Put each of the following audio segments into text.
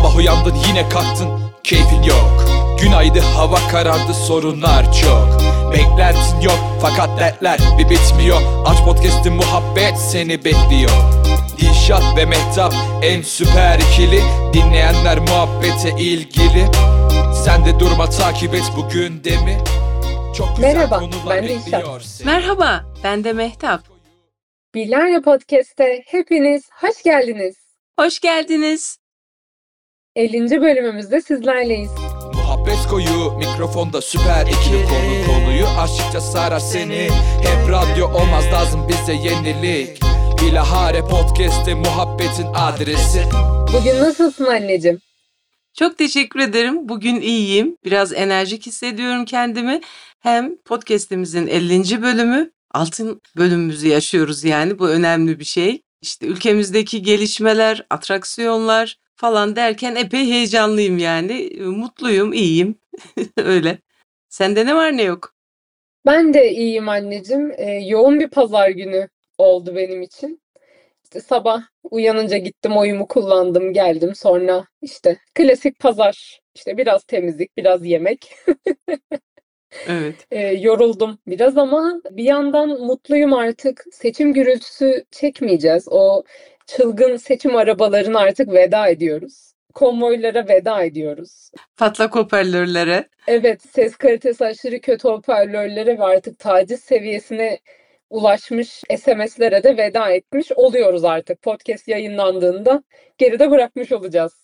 Sabah uyandın yine kalktın, keyfin yok. Günaydın, hava karardı, sorunlar çok. Beklentin yok fakat dertler bir bitmiyor. Aç podcast'ı, muhabbet seni bekliyor. Dilşat ve Mehtap en süper ikili. Dinleyenler muhabbete ilgili. Sen de durma, takip et bu gündemi. Çok güzel Merhaba, konular ben Dilşat. bekliyor seni. Merhaba, ben de Mehtap. Bilarya Podcast'te hepiniz hoş geldiniz. Hoş geldiniz. 50. bölümümüzde sizlerleyiz. Muhabbet koyu, mikrofonda süper ikili. Konuyu aşıkça sarar seni. Hep radyo olmaz, lazım bize yenilik. Bilahare Podcast'te muhabbetin adresi. Bugün nasılsın anneciğim? Çok teşekkür ederim. Bugün iyiyim. Biraz enerjik hissediyorum kendimi. Hem podcast'imizin 50. bölümü, altın bölümümüzü yaşıyoruz yani. Bu önemli bir şey. İşte ülkemizdeki gelişmeler, atraksiyonlar falan derken epey heyecanlıyım yani. Mutluyum, iyiyim. Öyle. Sende ne var ne yok? Ben de iyiyim anneciğim. Yoğun bir pazar günü oldu benim için. İşte sabah uyanınca gittim, oyumu kullandım, geldim. Sonra işte klasik pazar. İşte biraz temizlik, biraz yemek. Evet. Yoruldum biraz ama bir yandan mutluyum artık. Seçim gürültüsü çekmeyeceğiz. O çılgın seçim arabalarına artık veda ediyoruz. Konvoylara veda ediyoruz. Patlak hoparlörlere. Evet, ses kalitesi aşırı kötü hoparlörlere ve artık taciz seviyesine ulaşmış SMS'lere de veda etmiş oluyoruz artık. Podcast yayınlandığında geride bırakmış olacağız.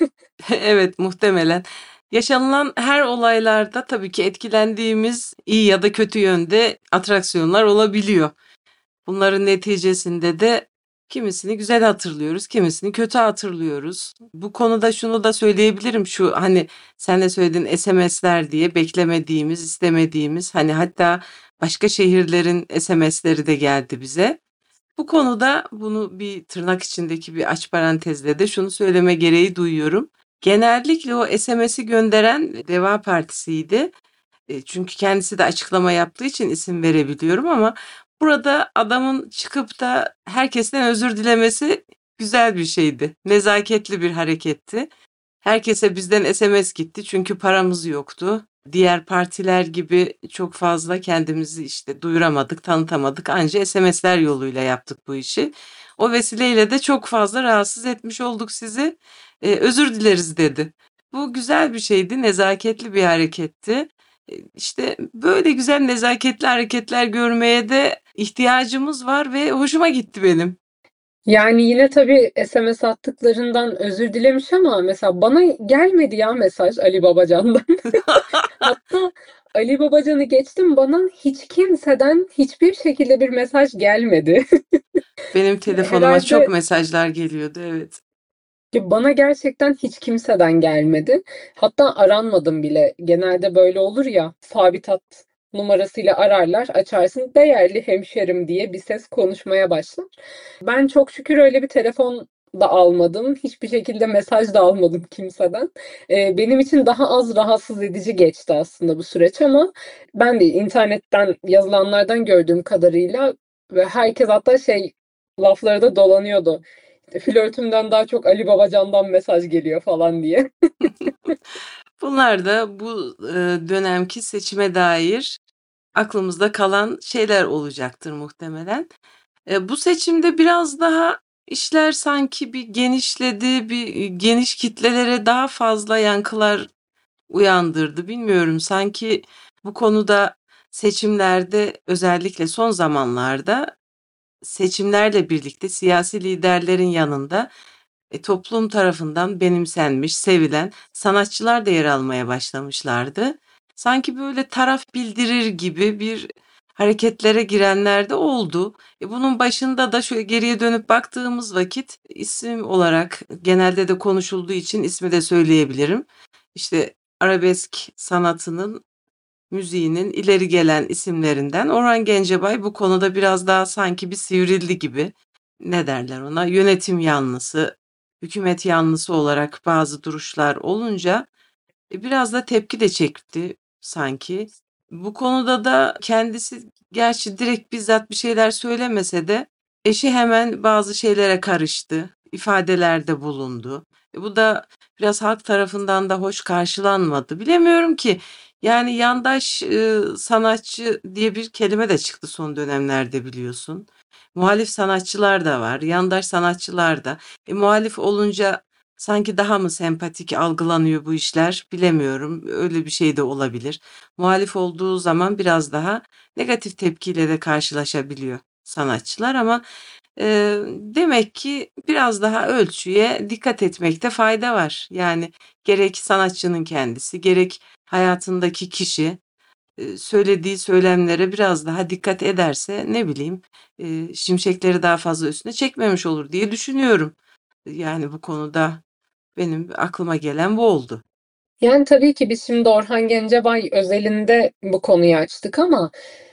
Evet, muhtemelen. Yaşanılan her olaylarda tabii ki etkilendiğimiz iyi ya da kötü yönde atraksiyonlar olabiliyor. Bunların neticesinde de kimisini güzel hatırlıyoruz, kimisini kötü hatırlıyoruz. Bu konuda şunu da söyleyebilirim, şu hani sen de söyledin SMS'ler diye beklemediğimiz, istemediğimiz, hani hatta başka şehirlerin SMS'leri de geldi bize. Bu konuda bunu bir tırnak içindeki bir aç parantezle de şunu söyleme gereği duyuyorum. Genellikle o SMS'i gönderen Deva Partisi'ydi. Çünkü kendisi de açıklama yaptığı için isim verebiliyorum ama burada adamın çıkıp da herkesten özür dilemesi güzel bir şeydi. Nezaketli bir hareketti. Herkese bizden SMS gitti çünkü paramız yoktu. Diğer partiler gibi çok fazla kendimizi işte duyuramadık, tanıtamadık. Anca SMS'ler yoluyla yaptık bu işi. O vesileyle de çok fazla rahatsız etmiş olduk sizi. Özür dileriz dedi. Bu güzel bir şeydi, nezaketli bir hareketti. İşte böyle güzel nezaketli hareketler görmeye de ihtiyacımız var ve hoşuma gitti benim. Yani yine tabii SMS attıklarından özür dilemiş ama mesela bana gelmedi ya mesaj Ali Babacan'dan. Hatta Ali Babacan'ı geçtim, bana hiç kimseden hiçbir şekilde bir mesaj gelmedi. Benim telefonuma çok Herhalde mesajlar geliyordu, evet. bana gerçekten hiç kimseden gelmedi. Hatta aranmadım bile. Genelde böyle olur ya, sabit hat numarasıyla ararlar, açarsın değerli hemşerim diye bir ses konuşmaya başlar. Ben çok şükür öyle bir telefon da almadım. Hiçbir şekilde mesaj da almadım kimseden. Benim için daha az rahatsız edici geçti aslında bu süreç ama ben de internetten yazılanlardan gördüğüm kadarıyla ve herkes hatta lafları da dolanıyordu. Flörtümden daha çok Ali Babacan'dan mesaj geliyor falan diye. Bunlar da bu dönemki seçime dair aklımızda kalan şeyler olacaktır muhtemelen. Bu seçimde biraz daha işler sanki bir genişledi, bir geniş kitlelere daha fazla yankılar uyandırdı. Bilmiyorum, sanki bu konuda seçimlerde özellikle son zamanlarda seçimlerle birlikte siyasi liderlerin yanında toplum tarafından benimsenmiş, sevilen sanatçılar da yer almaya başlamışlardı. Sanki böyle taraf bildirir gibi bir hareketlere girenler de oldu. Bunun başında da şöyle geriye dönüp baktığımız vakit isim olarak genelde de konuşulduğu için ismi de söyleyebilirim. İşte arabesk sanatının, müziğinin ileri gelen isimlerinden Orhan Gencebay bu konuda biraz daha sanki bir sivrildi gibi. Ne derler ona? Yönetim yanlısı, hükümet yanlısı olarak bazı duruşlar olunca biraz da tepki de çekti sanki. Bu konuda da kendisi gerçi direkt bizzat bir şeyler söylemese de eşi hemen bazı şeylere karıştı, ifadelerde bulundu. Bu da biraz halk tarafından da hoş karşılanmadı. Bilemiyorum ki. Yani yandaş sanatçı diye bir kelime de çıktı son dönemlerde biliyorsun. Muhalif sanatçılar da var, yandaş sanatçılar da. Muhalif olunca sanki daha mı sempatik algılanıyor bu işler bilemiyorum. Öyle bir şey de olabilir. Muhalif olduğu zaman biraz daha negatif tepkiyle de karşılaşabiliyor sanatçılar ama demek ki biraz daha ölçüye dikkat etmekte fayda var. Yani gerek sanatçının kendisi, gerek hayatındaki kişi söylediği söylemlere biraz daha dikkat ederse ne bileyim şimşekleri daha fazla üstüne çekmemiş olur diye düşünüyorum. Yani bu konuda benim aklıma gelen bu oldu. Yani tabii ki biz şimdi Orhan Gencebay özelinde bu konuyu açtık ama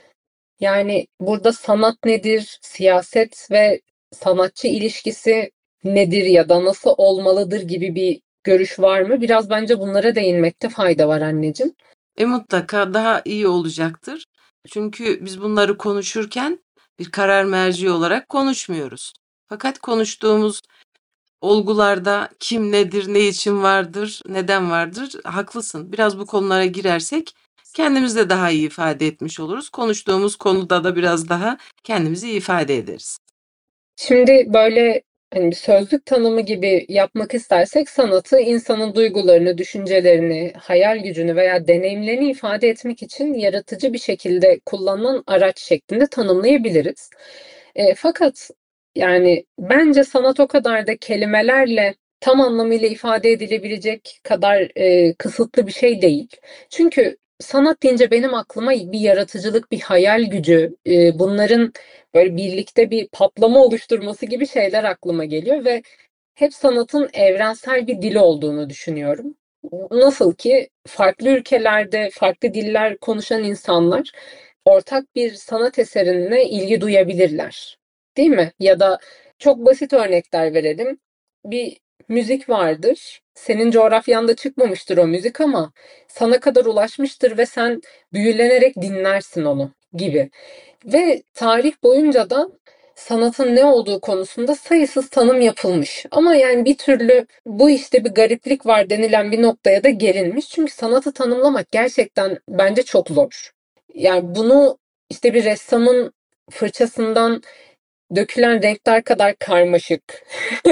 yani burada sanat nedir, siyaset ve sanatçı ilişkisi nedir ya da nasıl olmalıdır gibi bir görüş var mı? Biraz bence bunlara değinmekte fayda var anneciğim. Mutlaka daha iyi olacaktır. Çünkü biz bunları konuşurken bir karar merci olarak konuşmuyoruz. Fakat konuştuğumuz olgularda kim nedir, ne için vardır, neden vardır? Haklısın. Biraz bu konulara girersek kendimizi de daha iyi ifade etmiş oluruz. Konuştuğumuz konuda da biraz daha kendimizi ifade ederiz. Şimdi böyle hani bir sözlük tanımı gibi yapmak istersek sanatı insanın duygularını, düşüncelerini, hayal gücünü veya deneyimlerini ifade etmek için yaratıcı bir şekilde kullanılan araç şeklinde tanımlayabiliriz. Fakat yani bence sanat o kadar da kelimelerle tam anlamıyla ifade edilebilecek kadar kısıtlı bir şey değil. Çünkü sanat deyince benim aklıma bir yaratıcılık, bir hayal gücü, bunların böyle birlikte bir patlama oluşturması gibi şeyler aklıma geliyor ve hep sanatın evrensel bir dil olduğunu düşünüyorum. Nasıl ki farklı ülkelerde farklı diller konuşan insanlar ortak bir sanat eserine ilgi duyabilirler. Değil mi? Ya da çok basit örnekler verelim. Bir müzik vardır. Senin coğrafyanda çıkmamıştır o müzik ama sana kadar ulaşmıştır ve sen büyülenerek dinlersin onu gibi. Ve tarih boyunca da sanatın ne olduğu konusunda sayısız tanım yapılmış. Ama yani bir türlü bu işte bir gariplik var denilen bir noktaya da gelinmiş. Çünkü sanatı tanımlamak gerçekten bence çok zor. Yani bunu işte bir ressamın fırçasından dökülen renkler kadar karmaşık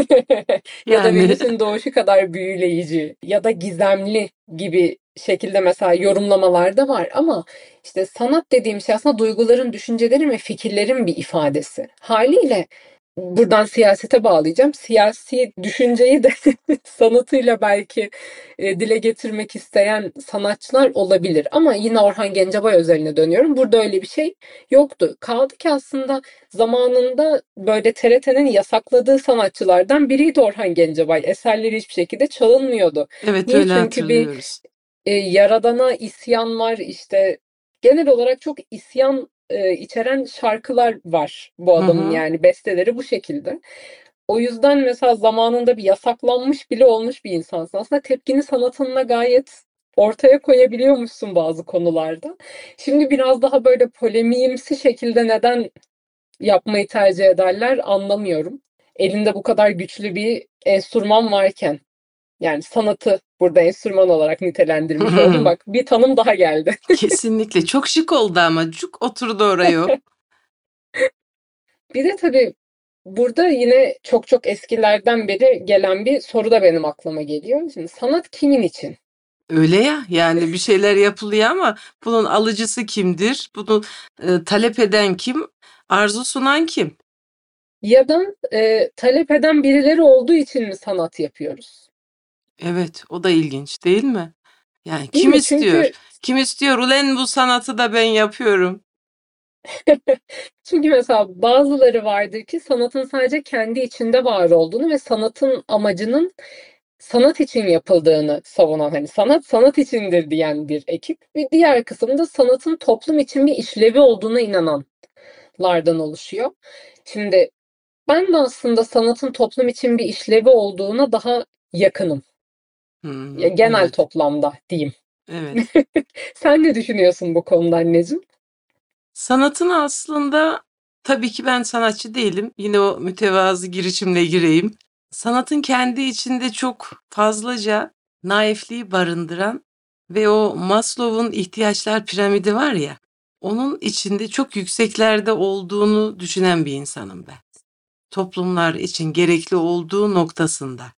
ya da Yani Venüs'ün doğuşu kadar büyüleyici ya da gizemli gibi şekilde mesela yorumlamalar da var ama işte sanat dediğim şey aslında duyguların, düşüncelerin ve fikirlerin bir ifadesi. Haliyle buradan siyasete bağlayacağım. Siyasi düşünceyi de sanatıyla belki dile getirmek isteyen sanatçılar olabilir. Ama yine Orhan Gencebay özeline dönüyorum. Burada öyle bir şey yoktu. Kaldı ki aslında zamanında böyle TRT'nin yasakladığı sanatçılardan biriydi Orhan Gencebay. Eserleri hiçbir şekilde çalınmıyordu. evet Niye? öyle Çünkü bir hatırlıyoruz. yaradana isyan var işte. Genel olarak çok isyan içeren şarkılar var bu Hı adamın hı. yani besteleri bu şekilde. O yüzden mesela zamanında bir yasaklanmış bile olmuş bir insansın. Aslında tepkini sanatınla gayet ortaya koyabiliyormuşsun bazı konularda. Şimdi biraz daha böyle polemiğimsi şekilde neden yapmayı tercih ederler anlamıyorum. Elinde bu kadar güçlü bir enstrüman varken. Yani sanatı burada enstrüman olarak nitelendirmiş oldum. Bak bir tanım daha geldi. Kesinlikle çok şık oldu ama cuk oturdu oraya o. Bir de tabii burada yine çok çok eskilerden beri gelen bir soru da benim aklıma geliyor. Şimdi sanat kimin için? Öyle ya yani bir şeyler yapılıyor ama bunun alıcısı kimdir? Bunu talep eden kim? Arzu sunan kim? Ya da talep eden birileri olduğu için mi sanat yapıyoruz? Evet, o da ilginç değil mi? Yani Değil kim mi? istiyor? Çünkü Kim istiyor? Ulen bu sanatı da ben yapıyorum. çünkü mesela bazıları vardır ki sanatın sadece kendi içinde var olduğunu ve sanatın amacının sanat için yapıldığını savunan hani sanat sanat içindir diyen bir ekip. Bir diğer kısım da sanatın toplum için bir işlevi olduğuna inananlardan oluşuyor. Şimdi ben de aslında sanatın toplum için bir işlevi olduğuna daha yakınım. Ya genel Evet, toplamda diyeyim. evet. Sen ne düşünüyorsun bu konuda anneciğim? Sanatın aslında tabii ki ben sanatçı değilim. Yine o mütevazı girişimle gireyim. sanatın kendi içinde çok fazlaca naifliği barındıran ve o Maslow'un ihtiyaçlar piramidi var ya, onun içinde çok yükseklerde olduğunu düşünen bir insanım ben. Toplumlar için gerekli olduğu noktasında.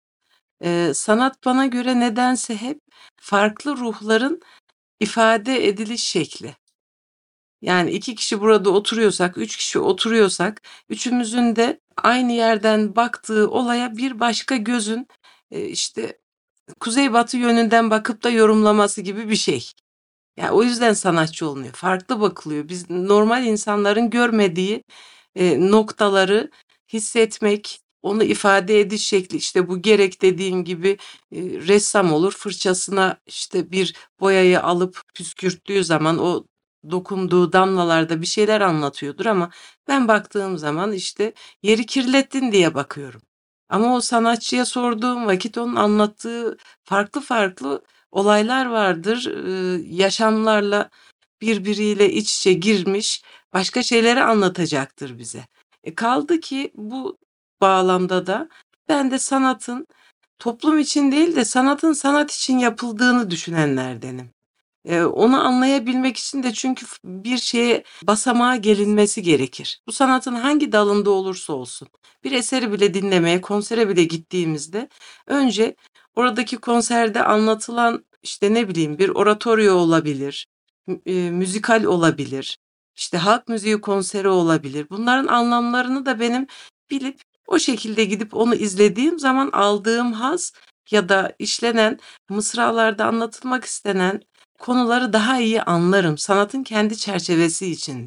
Sanat bana göre nedense hep farklı ruhların ifade ediliş şekli. Yani 2 kişi burada oturuyorsak, 3 kişi oturuyorsak, üçümüzün de aynı yerden baktığı olaya bir başka gözün işte kuzeybatı yönünden bakıp da yorumlaması gibi bir şey. Yani o yüzden sanatçı olmuyor. Farklı bakılıyor. Biz normal insanların görmediği noktaları hissetmek, onu ifade ediş şekli, işte bu gerek dediğin gibi ressam olur, fırçasına işte bir boyayı alıp püskürttüğü zaman o dokunduğu damlalarda bir şeyler anlatıyordur ama ben baktığım zaman işte yeri kirlettin diye bakıyorum. Ama o sanatçıya sorduğum vakit onun anlattığı farklı farklı olaylar vardır. Yaşamlarla birbiriyle iç içe girmiş başka şeyleri anlatacaktır bize. Kaldı ki bu bağlamda da ben de sanatın toplum için değil de sanatın sanat için yapıldığını düşünenlerdenim. Onu anlayabilmek için de çünkü bir şeye basamağa gelinmesi gerekir. Bu sanatın hangi dalında olursa olsun. Bir eseri bile dinlemeye, konsere bile gittiğimizde önce oradaki konserde anlatılan işte ne bileyim bir oratoryo olabilir, müzikal olabilir, işte halk müziği konseri olabilir. Bunların anlamlarını da benim bilip o şekilde gidip onu izlediğim zaman aldığım haz ya da işlenen mısralarda anlatılmak istenen konuları daha iyi anlarım sanatın kendi çerçevesi içinde.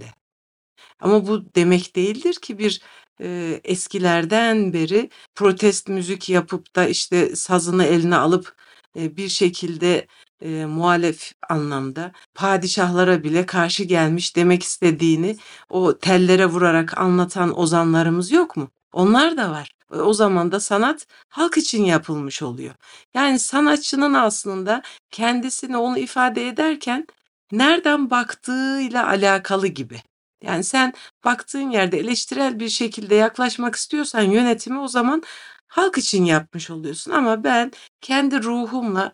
Ama bu demek değildir ki bir eskilerden beri protest müzik yapıp da işte sazını eline alıp bir şekilde muhalef anlamda padişahlara bile karşı gelmiş demek istediğini o tellere vurarak anlatan ozanlarımız yok mu? Onlar da var. O zaman da sanat halk için yapılmış oluyor. Yani sanatçının aslında kendisini onu ifade ederken nereden baktığıyla alakalı gibi. Yani sen baktığın yerde eleştirel bir şekilde yaklaşmak istiyorsan yönetimi o zaman halk için yapmış oluyorsun. Ama ben kendi ruhumla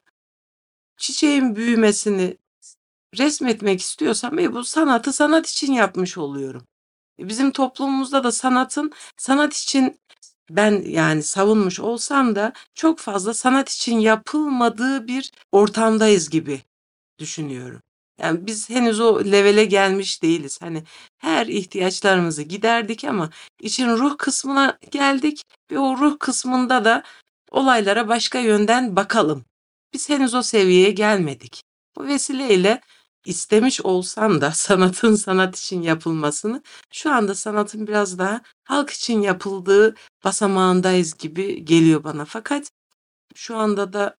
çiçeğin büyümesini resmetmek istiyorsam bu sanatı sanat için yapmış oluyorum. Bizim toplumumuzda da sanatın sanat için ben yani savunmuş olsam da çok fazla sanat için yapılmadığı bir ortamdayız gibi düşünüyorum. Yani biz henüz o levele gelmiş değiliz. Hani her ihtiyaçlarımızı giderdik ama işin ruh kısmına geldik ve o ruh kısmında da olaylara başka yönden bakalım. Biz henüz o seviyeye gelmedik. Bu vesileyle istemiş olsam da sanatın sanat için yapılmasını şu anda sanatın biraz daha halk için yapıldığı basamağındayız gibi geliyor bana. Fakat şu anda da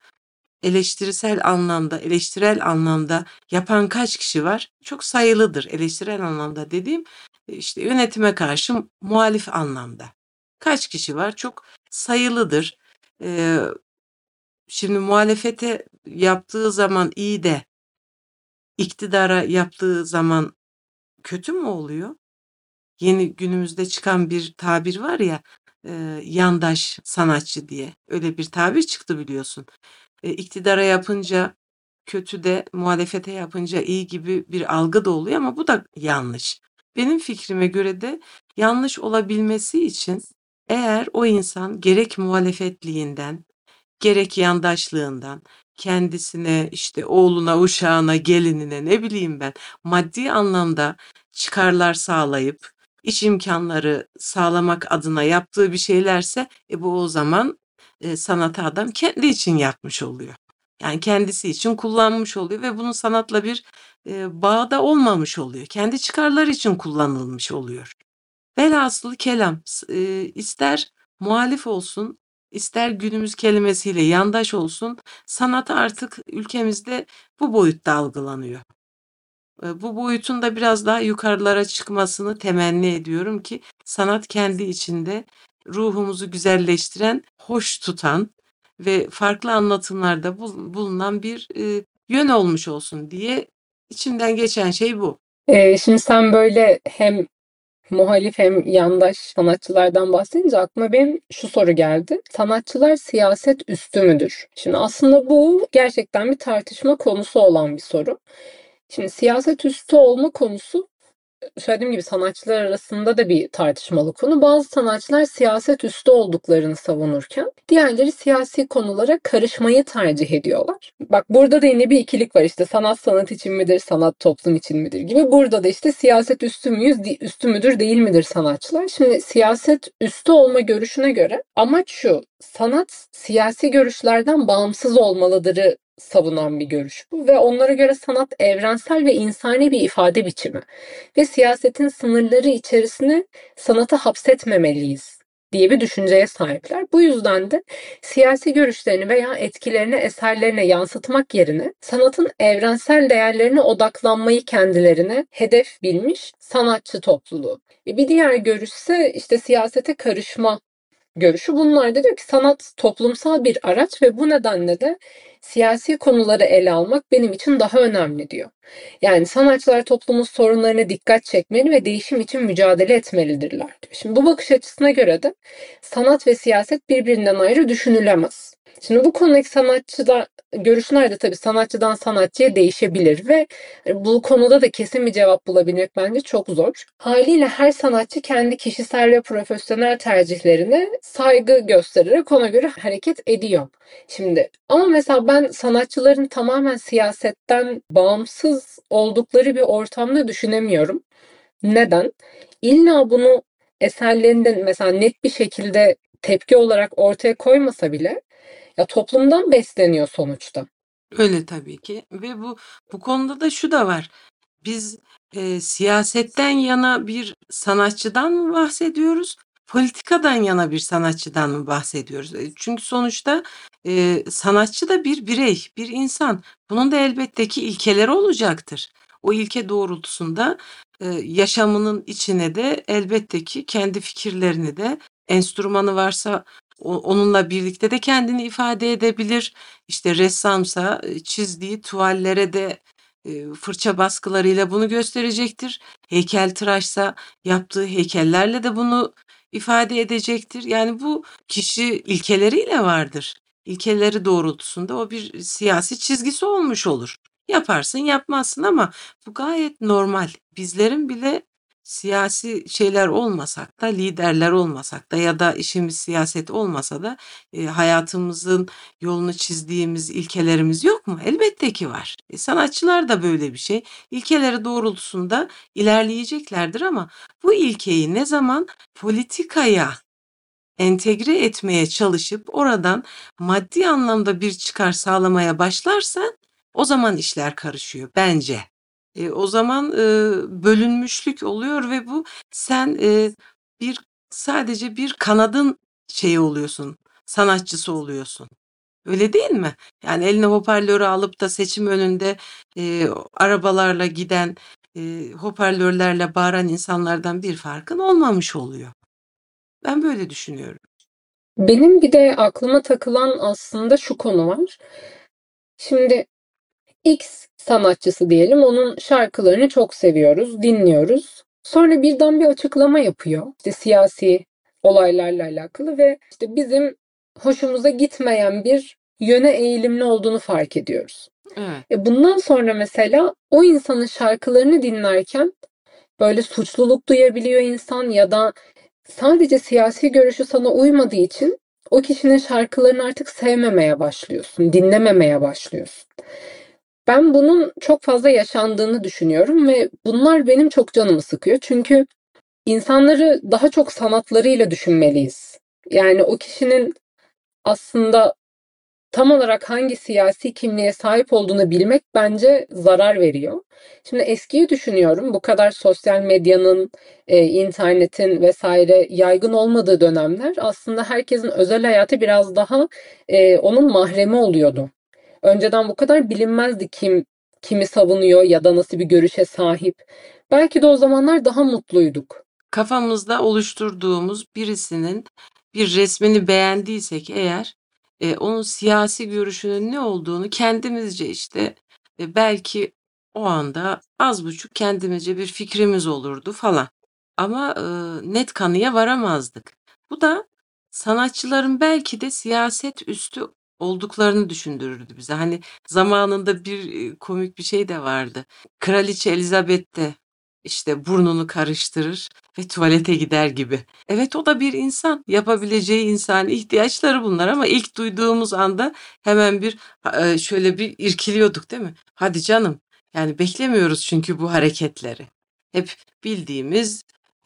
eleştirel anlamda yapan kaç kişi var? Çok sayılıdır. Eleştirel anlamda dediğim işte yönetime karşı muhalif anlamda. Kaç kişi var? Çok sayılıdır. Şimdi muhalefete yaptığı zaman iyi de iktidara yaptığı zaman kötü mü oluyor? Yeni günümüzde çıkan bir tabir var ya, yandaş sanatçı diye. Öyle bir tabir çıktı biliyorsun. İktidara yapınca kötü de muhalefete yapınca iyi gibi bir algı da oluyor ama bu da yanlış. Benim fikrime göre de yanlış olabilmesi için eğer o insan gerek muhalefetliğinden gerek yandaşlığından kendisine işte oğluna, uşağına, gelinine ne bileyim ben maddi anlamda çıkarlar sağlayıp iş imkanları sağlamak adına yaptığı bir şeylerse bu o zaman sanatı adam kendi için yapmış oluyor. Yani kendisi için kullanmış oluyor ve bunun sanatla bir bağı da olmamış oluyor. Kendi çıkarları için kullanılmış oluyor. Velhasılı kelam ister muhalif olsun, ister günümüz kelimesiyle yandaş olsun, sanat artık ülkemizde bu boyutta algılanıyor. Bu boyutun da biraz daha yukarılara çıkmasını temenni ediyorum ki sanat kendi içinde ruhumuzu güzelleştiren, hoş tutan ve farklı anlatımlarda bulunan bir yön olmuş olsun diye içimden geçen şey bu. Şimdi sen böyle hem muhalif hem yandaş sanatçılardan bahsedince aklıma benim şu soru geldi. Sanatçılar siyaset üstü müdür? Şimdi aslında bu gerçekten bir tartışma konusu olan bir soru. Şimdi siyaset üstü olma konusu söylediğim gibi sanatçılar arasında da bir tartışmalı konu. Bazı sanatçılar siyaset üstü olduklarını savunurken diğerleri siyasi konulara karışmayı tercih ediyorlar. Bak burada da yine bir ikilik var işte sanat sanat için midir, sanat toplum için midir gibi. Burada da işte siyaset üstü müyüz, üstü müdür, değil midir sanatçılar? Şimdi siyaset üstü olma görüşüne göre amaç şu: sanat siyasi görüşlerden bağımsız olmalıdırı savunan bir görüş bu ve onlara göre sanat evrensel ve insani bir ifade biçimi ve siyasetin sınırları içerisine sanatı hapsetmemeliyiz diye bir düşünceye sahipler. Bu yüzden de siyasi görüşlerini veya etkilerini eserlerine yansıtmak yerine sanatın evrensel değerlerine odaklanmayı kendilerine hedef bilmiş sanatçı topluluğu. Bir diğer görüş ise işte siyasete karışma görüşü. Bunlar da diyor ki sanat toplumsal bir araç ve bu nedenle de siyasi konuları ele almak benim için daha önemli diyor. Yani sanatçılar toplumun sorunlarına dikkat çekmeli ve değişim için mücadele etmelidirler diyor. Şimdi bu bakış açısına göre de sanat ve siyaset birbirinden ayrı düşünülemez. Şimdi bu konudaki sanatçılar görüşler de tabii sanatçıdan sanatçıya değişebilir ve bu konuda da kesin bir cevap bulabilmek bence çok zor. Haliyle her sanatçı kendi kişisel ve profesyonel tercihlerine saygı göstererek ona göre hareket ediyor. Şimdi ama mesela ben sanatçıların tamamen siyasetten bağımsız oldukları bir ortamda düşünemiyorum. Neden? İlla bunu eserlerinde mesela net bir şekilde tepki olarak ortaya koymasa bile ya toplumdan besleniyor sonuçta. Öyle tabii ki ve bu konuda da şu da var. Biz siyasetten yana bir sanatçıdan mı bahsediyoruz? Politikadan yana bir sanatçıdan mı bahsediyoruz? Çünkü sonuçta sanatçı da bir birey, bir insan. Bunun da elbette ki ilkeleri olacaktır. O ilke doğrultusunda yaşamının içine de elbette ki kendi fikirlerini de enstrümanı varsa onunla birlikte de kendini ifade edebilir. İşte ressamsa çizdiği tuvallere de fırça baskılarıyla bunu gösterecektir. Heykeltıraşsa yaptığı heykellerle de bunu ifade edecektir. Yani bu kişi ilkeleriyle vardır. İlkeleri doğrultusunda o bir siyasi çizgisi olmuş olur. Yaparsın, yapmazsın ama bu gayet normal. Bizlerin bile siyasi şeyler olmasak da, liderler olmasak da ya da işimiz siyaset olmasa da hayatımızın yolunu çizdiğimiz ilkelerimiz yok mu? Elbette ki var. Sanatçılar da böyle bir şey. İlkeleri doğrultusunda ilerleyeceklerdir ama bu ilkeyi ne zaman politikaya entegre etmeye çalışıp oradan maddi anlamda bir çıkar sağlamaya başlarsan o zaman işler karışıyor bence. O zaman bölünmüşlük oluyor ve bu sen sadece bir kanadın şeyi oluyorsun, sanatçısı oluyorsun. Öyle değil mi? Yani eline hoparlörü alıp da seçim önünde arabalarla giden, hoparlörlerle bağıran insanlardan bir farkın olmamış oluyor. Ben böyle düşünüyorum. Benim bir de aklıma takılan aslında şu konu var. Şimdi X sanatçısı diyelim, onun şarkılarını çok seviyoruz, dinliyoruz. Sonra birden bir açıklama yapıyor. İşte siyasi olaylarla alakalı ve işte bizim hoşumuza gitmeyen bir yöne eğilimli olduğunu fark ediyoruz. Evet. Bundan sonra mesela o insanın şarkılarını dinlerken böyle suçluluk duyabiliyor insan ya da sadece siyasi görüşü sana uymadığı için o kişinin şarkılarını artık sevmemeye başlıyorsun, dinlememeye başlıyorsun. Ben bunun çok fazla yaşandığını düşünüyorum ve bunlar benim çok canımı sıkıyor. Çünkü insanları daha çok sanatlarıyla düşünmeliyiz. Yani o kişinin aslında tam olarak hangi siyasi kimliğe sahip olduğunu bilmek bence zarar veriyor. Şimdi eskiyi düşünüyorum. Bu kadar sosyal medyanın, internetin vesaire yaygın olmadığı dönemler aslında herkesin özel hayatı biraz daha onun mahremi oluyordu. Önceden bu kadar bilinmezdi kimi savunuyor ya da nasıl bir görüşe sahip. Belki de o zamanlar daha mutluyduk. Kafamızda oluşturduğumuz birisinin bir resmini beğendiysek eğer onun siyasi görüşünün ne olduğunu kendimizce işte belki o anda az buçuk kendimizce bir fikrimiz olurdu falan. ama net kanıya varamazdık. Bu da sanatçıların belki de siyaset üstü olduklarını düşündürürdü bize. Hani zamanında bir komik bir şey de vardı. Kraliçe Elizabeth de işte burnunu karıştırır ve tuvalete gider gibi. Evet, o da bir insan. Yapabileceği insani ihtiyaçları bunlar ama ilk duyduğumuz anda hemen şöyle bir irkiliyorduk, değil mi? Hadi canım. Yani beklemiyoruz çünkü bu hareketleri. Hep bildiğimiz,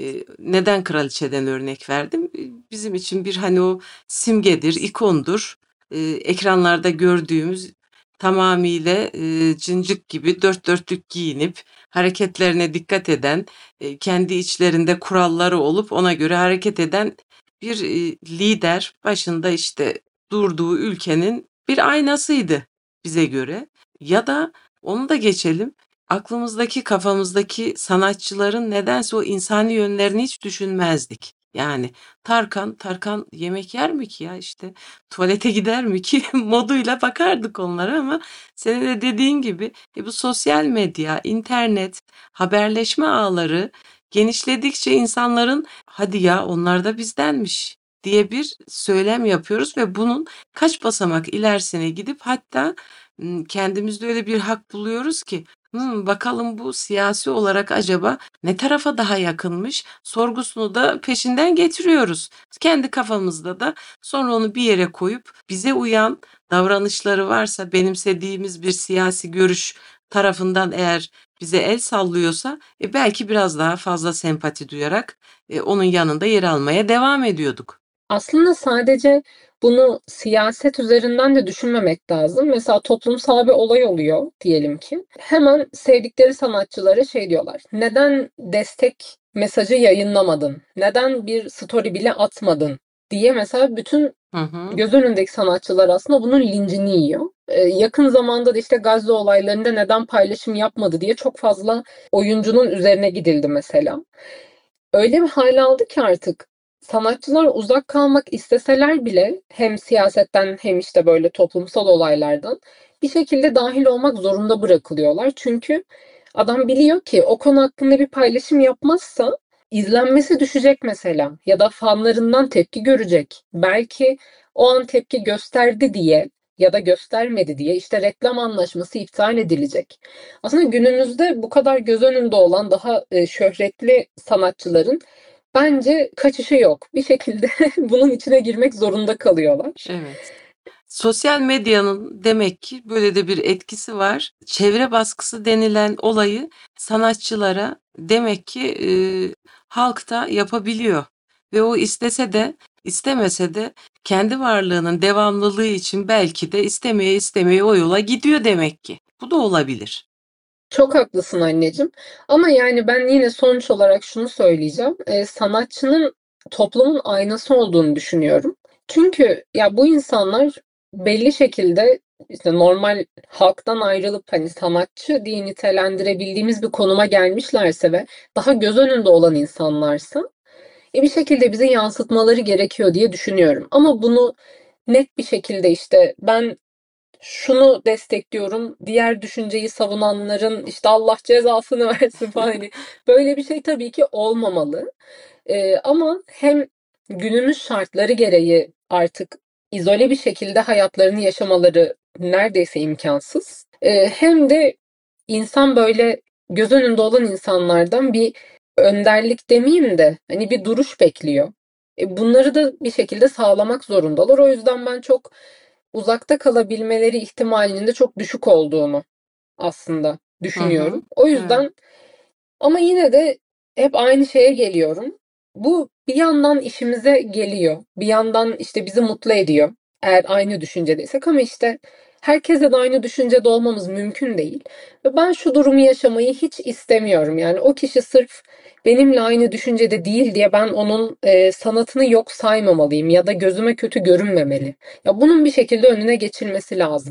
neden kraliçeden örnek verdim? Bizim için bir hani o simgedir, ikondur. Ekranlarda gördüğümüz tamamıyla cincik gibi dört dörtlük giyinip hareketlerine dikkat eden, kendi içlerinde kuralları olup ona göre hareket eden bir lider, başında işte durduğu ülkenin bir aynasıydı bize göre. Ya da onu da geçelim. Aklımızdaki, kafamızdaki sanatçıların nedense o insani yönlerini hiç düşünmezdik. Yani Tarkan yemek yer mi ki ya, işte tuvalete gider mi ki moduyla bakardık onlara ama senin de dediğin gibi bu sosyal medya, internet, haberleşme ağları genişledikçe insanların hadi ya onlar da bizdenmiş diye bir söylem yapıyoruz ve bunun kaç basamak ilerisine gidip hatta kendimizde öyle bir hak buluyoruz ki bakalım bu siyasi olarak acaba ne tarafa daha yakınmış sorgusunu da peşinden getiriyoruz. Kendi kafamızda da sonra onu bir yere koyup bize uyan davranışları varsa, benimsediğimiz bir siyasi görüş tarafından eğer bize el sallıyorsa belki biraz daha fazla sempati duyarak onun yanında yer almaya devam ediyorduk. Aslında sadece bunu siyaset üzerinden de düşünmemek lazım. Mesela toplumsal bir olay oluyor diyelim ki. Hemen sevdikleri sanatçılara şey diyorlar. Neden destek mesajı yayınlamadın? Neden bir story bile atmadın? Diye mesela bütün Hı hı. göz önündeki sanatçılar aslında bunun lincini yiyor. Yakın zamanda da işte Gazze olaylarında neden paylaşım yapmadı diye çok fazla oyuncunun üzerine gidildi mesela. Öyle bir hal aldı ki artık sanatçılar uzak kalmak isteseler bile hem siyasetten hem işte böyle toplumsal olaylardan bir şekilde dahil olmak zorunda bırakılıyorlar. Çünkü adam biliyor ki o konu hakkında bir paylaşım yapmazsa izlenmesi düşecek mesela ya da fanlarından tepki görecek. Belki o an tepki gösterdi diye ya da göstermedi diye işte reklam anlaşması iptal edilecek. Aslında günümüzde bu kadar göz önünde olan daha şöhretli sanatçıların bence kaçışı yok. Bir şekilde bunun içine girmek zorunda kalıyorlar. Evet. Sosyal medyanın demek ki böyle de bir etkisi var. Çevre baskısı denilen olayı sanatçılara demek ki halk da yapabiliyor. Ve o istese de istemese de kendi varlığının devamlılığı için belki de istemeye o yola gidiyor demek ki. Bu da olabilir. Çok haklısın anneciğim. Ama yani ben yine sonuç olarak şunu söyleyeceğim. Sanatçının toplumun aynası olduğunu düşünüyorum. Çünkü ya bu insanlar belli şekilde işte normal halktan ayrılıp hani sanatçı diye nitelendirebildiğimiz bir konuma gelmişlerse ve daha göz önünde olan insanlarsa bir şekilde bize yansıtmaları gerekiyor diye düşünüyorum. Ama bunu net bir şekilde işte ben şunu destekliyorum, diğer düşünceyi savunanların işte Allah cezasını versin falan hani böyle bir şey tabii ki olmamalı. Ama hem günümüz şartları gereği artık izole bir şekilde hayatlarını yaşamaları neredeyse imkansız. Hem de insan böyle göz önünde olan insanlardan bir önderlik demeyeyim de hani bir duruş bekliyor. Bunları da bir şekilde sağlamak zorundalar. O yüzden ben çok uzakta kalabilmeleri ihtimalinin de çok düşük olduğunu aslında Hı hı. düşünüyorum. O Evet. yüzden ama yine de hep aynı şeye geliyorum. Bu bir yandan işimize geliyor. Bir yandan işte bizi mutlu ediyor. Eğer aynı düşüncedeysek ama işte herkese de aynı düşüncede olmamız mümkün değil. Ve ben şu durumu yaşamayı hiç istemiyorum. Yani o kişi sırf benimle aynı düşüncede değil diye ben onun sanatını yok saymamalıyım ya da gözüme kötü görünmemeli. Ya bunun bir şekilde önüne geçilmesi lazım.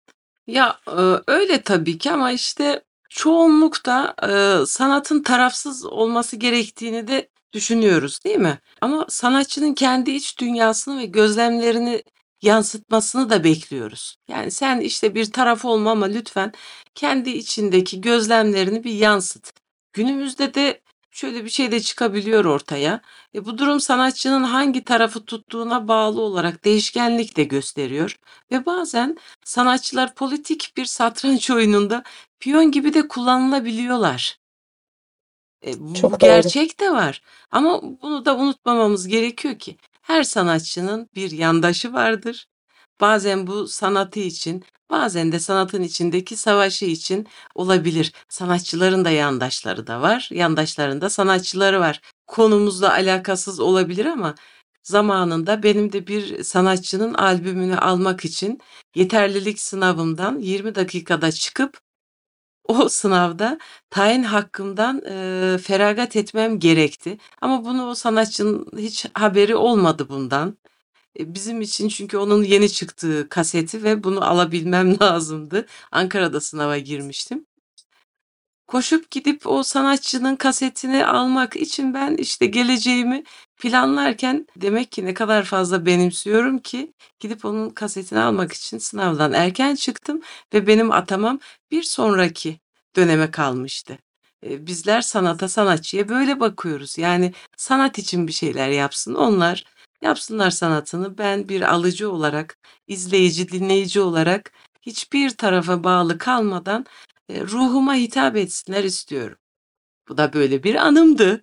Ya öyle tabii ki ama işte çoğunlukta sanatın tarafsız olması gerektiğini de düşünüyoruz, değil mi? Ama sanatçının kendi iç dünyasını ve gözlemlerini yansıtmasını da bekliyoruz. Yani sen işte bir taraf olma ama lütfen kendi içindeki gözlemlerini bir yansıt. Günümüzde de şöyle bir şey de çıkabiliyor ortaya. Bu durum sanatçının hangi tarafı tuttuğuna bağlı olarak değişkenlik de gösteriyor. Ve bazen sanatçılar politik bir satranç oyununda piyon gibi de kullanılabiliyorlar. Bu Çok doğru. gerçek de var. Ama bunu da unutmamamız gerekiyor ki her sanatçının bir yandaşı vardır. Bazen bu sanatı için, bazen de sanatın içindeki savaşı için olabilir. Sanatçıların da yandaşları da var, yandaşların da sanatçıları var. Konumuzla alakasız olabilir ama zamanında benim de bir sanatçının albümünü almak için yeterlilik sınavımdan 20 dakikada çıkıp o sınavda tayin hakkımdan feragat etmem gerekti. Ama bunu o sanatçının hiç haberi olmadı bundan. Bizim için çünkü onun yeni çıktığı kaseti ve bunu alabilmem lazımdı. Ankara'da sınava girmiştim. Koşup gidip o sanatçının kasetini almak için ben işte geleceğimi planlarken demek ki ne kadar fazla benimsiyorum ki gidip onun kasetini almak için sınavdan erken çıktım ve benim atamam bir sonraki döneme kalmıştı. Bizler sanata, sanatçıya böyle bakıyoruz. Yani sanat için bir şeyler yapsın onlar. Yapsınlar sanatını. Ben bir alıcı olarak, izleyici, dinleyici olarak hiçbir tarafa bağlı kalmadan ruhuma hitap etsinler istiyorum. Bu da böyle bir anımdı.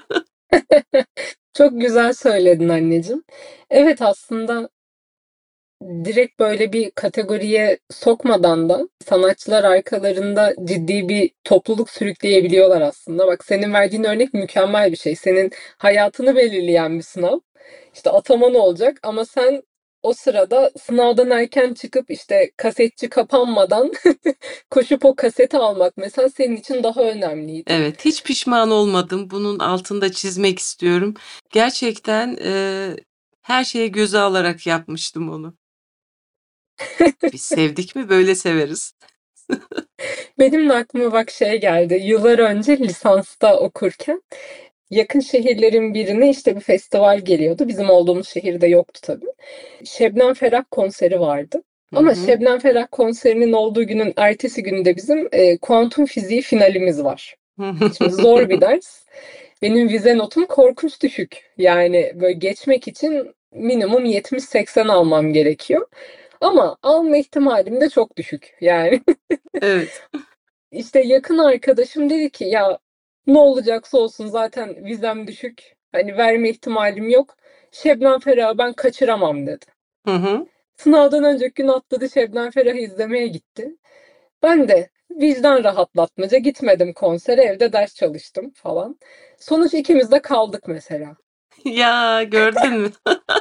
Çok güzel söyledin anneciğim. Evet, aslında direkt böyle bir kategoriye sokmadan da sanatçılar arkalarında ciddi bir topluluk sürükleyebiliyorlar aslında. Bak, senin verdiğin örnek mükemmel bir şey. Senin hayatını belirleyen bir sınav. İşte ataman olacak ama sen o sırada sınavdan erken çıkıp işte kasetçi kapanmadan koşup o kaseti almak mesela senin için daha önemliydi. Evet, hiç pişman olmadım. Bunun altında çizmek istiyorum. Gerçekten her şeyi göze alarak yapmıştım onu. Biz sevdik mi böyle severiz. Benim de aklıma bak şey geldi. Yıllar önce lisansta okurken yakın şehirlerin birine işte bir festival geliyordu. Bizim olduğumuz şehirde yoktu tabii. Şebnem Ferah konseri vardı. Hı Ama hı. Şebnem Ferah konserinin olduğu günün ertesi günde bizim kuantum fiziği finalimiz var. Şimdi zor bir ders. Benim vize notum korkunç düşük. Yani böyle geçmek için minimum 70-80 almam gerekiyor. Ama alma ihtimalim de çok düşük. Yani Evet. işte yakın arkadaşım dedi ki ya ne olacaksa olsun zaten vizem düşük. Hani verme ihtimalim yok. Şebnem Ferah'ı ben kaçıramam dedi. Hı hı. Sınavdan önceki gün atladı, Şebnem Ferah'ı izlemeye gitti. Ben de vicdan rahatlatmaca gitmedim konsere, evde ders çalıştım falan. Sonuç ikimiz de kaldık mesela. Ya gördün mü?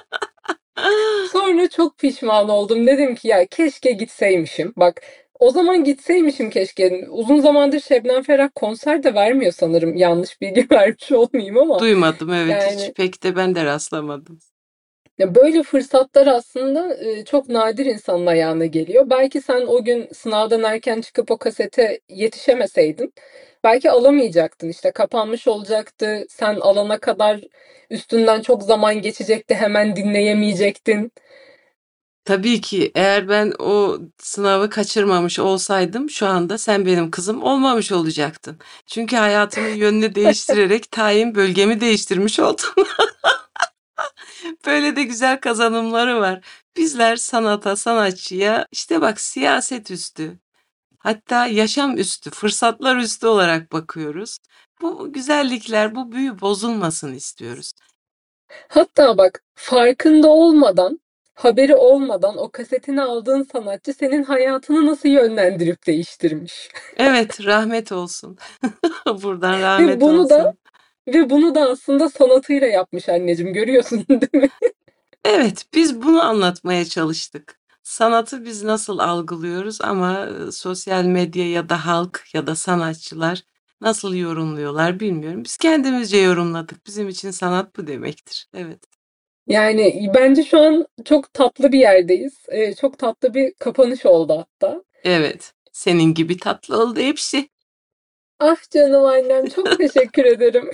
Sonra çok pişman oldum. Dedim ki ya keşke gitseymişim. Bak, o zaman gitseymişim keşke. Uzun zamandır Şebnem Ferah konser de vermiyor sanırım. Yanlış bilgi vermiş olmayayım ama Duymadım, evet, hiç yani pek de ben de rastlamadım. ya böyle fırsatlar aslında çok nadir insanın ayağına geliyor. Belki sen o gün sınavdan erken çıkıp o kasete yetişemeseydin, belki alamayacaktın. İşte kapanmış olacaktı. Sen alana kadar üstünden çok zaman geçecekti. Hemen dinleyemeyecektin. Tabii ki eğer ben o sınavı kaçırmamış olsaydım şu anda sen benim kızım olmamış olacaktın. Çünkü hayatımın yönünü değiştirerek tayin bölgemi değiştirmiş oldum. Böyle de güzel kazanımları var. Bizler sanata, sanatçıya işte bak siyaset üstü, hatta yaşam üstü, fırsatlar üstü olarak bakıyoruz. Bu güzellikler, bu büyü bozulmasın istiyoruz. Hatta bak, farkında olmadan, haberi olmadan o kasetini aldığın sanatçı senin hayatını nasıl yönlendirip değiştirmiş. Evet, rahmet olsun. Buradan Ve rahmet bunu da olsun. ve bunu da aslında sanatıyla yapmış anneciğim, görüyorsun değil mi? Evet, biz bunu anlatmaya çalıştık. Sanatı biz nasıl algılıyoruz ama sosyal medya ya da halk ya da sanatçılar nasıl yorumluyorlar bilmiyorum. Biz kendimizce yorumladık. Bizim için sanat bu demektir. Evet. Yani bence şu an çok tatlı bir yerdeyiz. Çok tatlı bir kapanış oldu hatta. Evet. Senin gibi tatlı oldu hepsi. Ah canım annem, çok teşekkür ederim.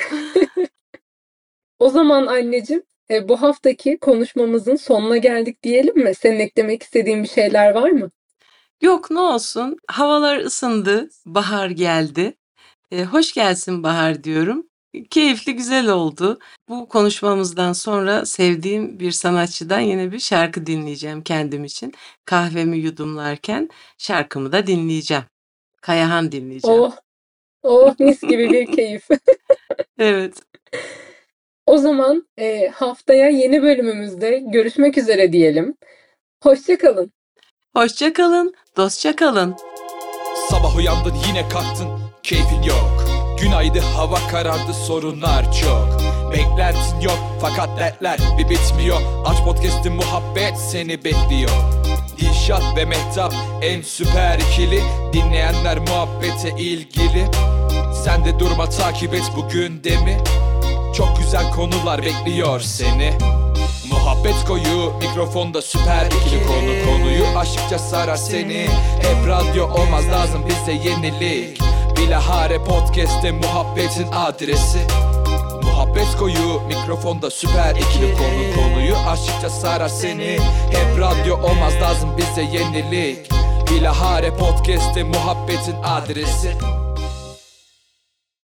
O zaman anneciğim, bu haftaki konuşmamızın sonuna geldik diyelim mi? Senin eklemek istediğin bir şeyler var mı? Yok ne olsun. Havalar ısındı. Bahar geldi. Hoş gelsin bahar diyorum. Keyifli, güzel oldu. Bu konuşmamızdan sonra sevdiğim bir sanatçıdan yine bir şarkı dinleyeceğim kendim için. Kahvemi yudumlarken şarkımı da dinleyeceğim. Kayahan dinleyeceğim. Oh, oh mis gibi bir keyif. Evet. O zaman haftaya yeni bölümümüzde görüşmek üzere diyelim. Hoşça kalın. Hoşça kalın, dostça kalın. Sabah uyandın yine kalktın, keyfin yok. Günaydın hava karardı, sorunlar çok. Beklentin yok fakat dertler bir bitmiyor. Aç podcast'in muhabbet seni bekliyor. Dilşat ve Mehtap en süper ikili. Dinleyenler muhabbete ilgili. Sen de durma takip et bu gündemi. Çok güzel konular bekliyor seni. Muhabbet koyu mikrofonda süper ikili konuyu aşıkça sarar seni. Hep radyo olmaz lazım bize yenilik. Bilahare podcast'te muhabbetin adresi. Muhabbet koyu mikrofonda süper ikili konuyu aşıkça sarar seni. Hep radyo olmaz lazım bize yenilik. Bilahare podcast'te muhabbetin adresi.